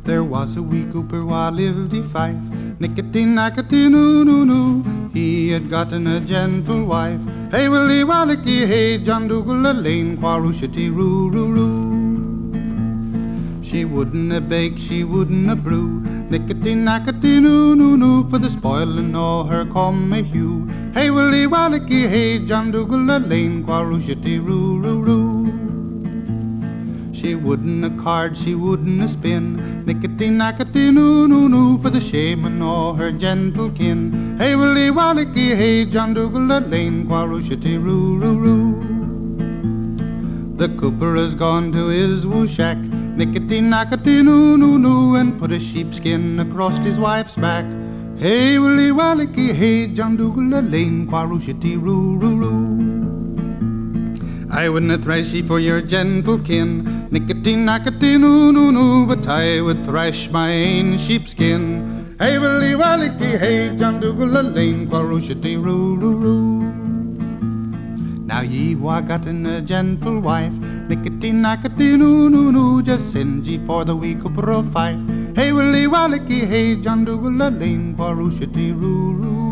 There was a wee cooper wha lived I Fife, nickety nackety noo noo noo. He had gotten a gentle wife. Hey willy wallachie hey, John Dougal a lane, quarushity roo roo roo. She wouldn't a bake, she wouldn't a brew, nickety nackety noo noo noo, for the spoiling o' her come a hue. Hey willy wallachie hey, John Dougal a lane, quarushity roo roo roo. She wouldn't a card, she wouldn't a spin, nickety nackety noo noo noo, for the shaman o' her gentle kin. Hey willy wallachie hey, John Dougal a lane, quarushity roo roo roo. The cooper has gone to his woo shack, nickety nackety noo noo noo, and put a sheepskin across his wife's back. Hey willy wallachie hey, John Dougal a lane, quarushity roo roo roo. I wouldn't thrash ye for your gentle kin, nickety nackety noo noo noo, but I would thrash my ain sheepskin. Hey willy wallachie hey, John Dougal a lane, quarushity roo roo roo. Now ye wha gotten a gentle wife, nickety nackety noo noo noo, just send ye for the wee cooper o' Fife. Hey willy wallachie hey, John Dougal a lane, quarushity roo roo.